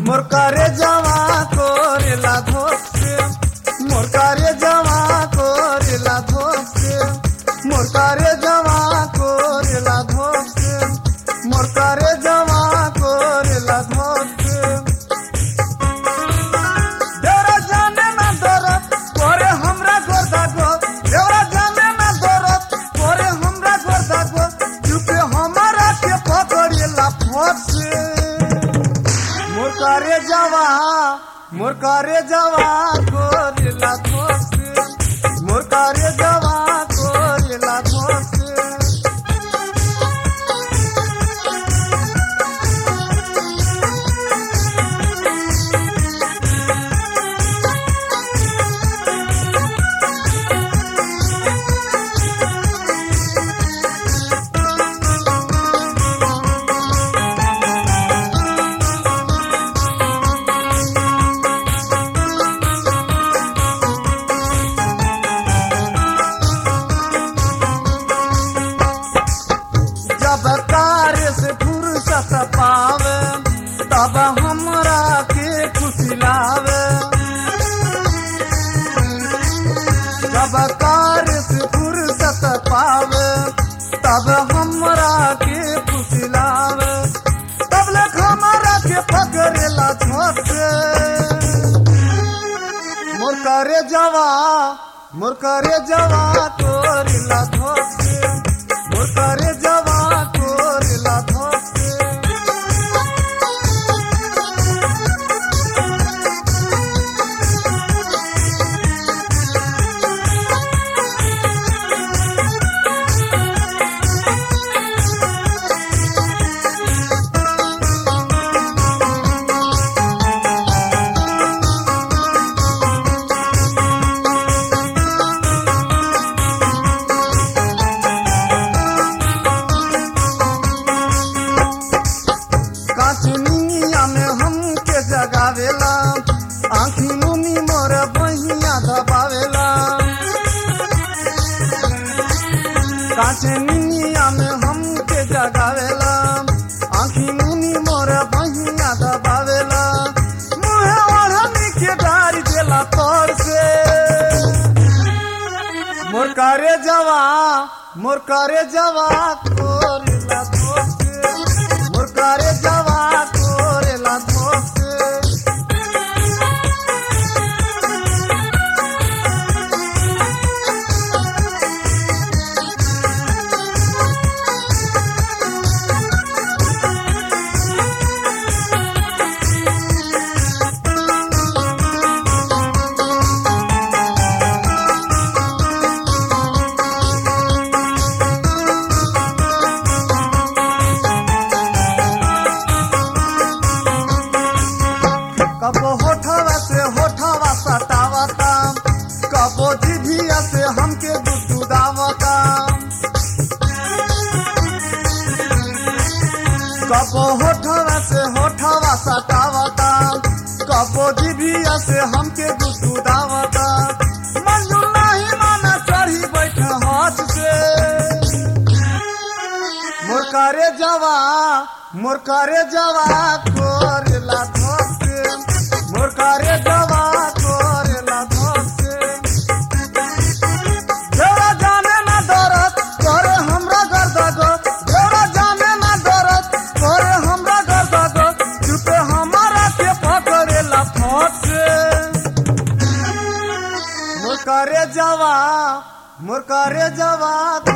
मोर करे जवा कोरेला धोखे, मोर करे जवा कोरेला धोखे, मोर करे जवा कोरेला धोखे, मोर करे जवा कोरेला धोखे। देवरा जाने ना दरद कोरे हमरा गोरदा गो, देवरा जाने ना दरद कोरे हमरा गोरदा गो, चुपे हमारा के पकड़ेला फसे। मोर करे जवा, मोर करे जवा कोरेला धोखे, मोर करे जवा कोरेला धोखे। जब कार्य से फुर्सत पावे तब हमरा के खुशी लावे, जब कार्य से फुर्सत पावे तब हमरा के खुशी लावे, तब ले हमरा के पकड़ेला झोंके। मोर करे जवा, मोर करे जवा कोरेला धोखे, मोर करे जवा कोरेला धोखे। काचनिया में हमके जगावेला, आँखी मुनी मोर बहिया दबावेला। काचनिया में हमके जगावेला, आँखी मुनी मोर बहिया दबावेला। मुहे ओढ़नी के डारी देला तोर से। मोर करे जवा, मोर करे जवा कोरेला धोखे, मोर करे जवा कोरेला धोखे। कबो होठवा से होठवा सटावता, कबो जिभिया से हमके दुदावता, कबो होठवा से होठवा सटावता, कबो जिभिया से हमके दुदावता। मंजूर नहीं माना चढ़ी बैठे हाथ से। मोर करे जवा, मोर करे जवा कोरेला धोखे, मोर करे जवा कोरेला धोखे। देवरा जाने ना दरद कोरे हमरा गर्दा गो, देवरा जाने ना दरद कोरे हमरा गर्दा गो, चुपे हमारा के पकड़ेला फसे। मोर करे जवा, मोर करे जवा